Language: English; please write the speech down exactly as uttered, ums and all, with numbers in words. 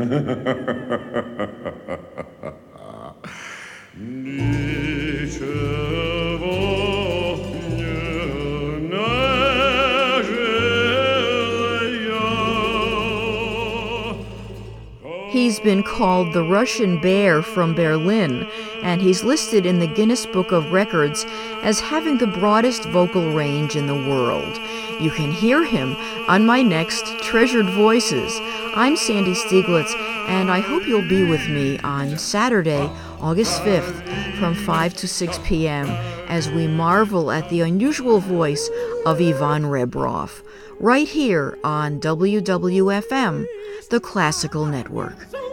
He's been called the Russian Bear from Berlin, and he's listed in the Guinness Book of Records as having the broadest vocal range in the world. You can hear him on my next Treasured Voices. I'm Sandy Stieglitz, and I hope you'll be with me on Saturday, August fifth, from five to six p.m. as we marvel at the unusual voice of Ivan Rebrov, right here on W W F M, the Classical Network.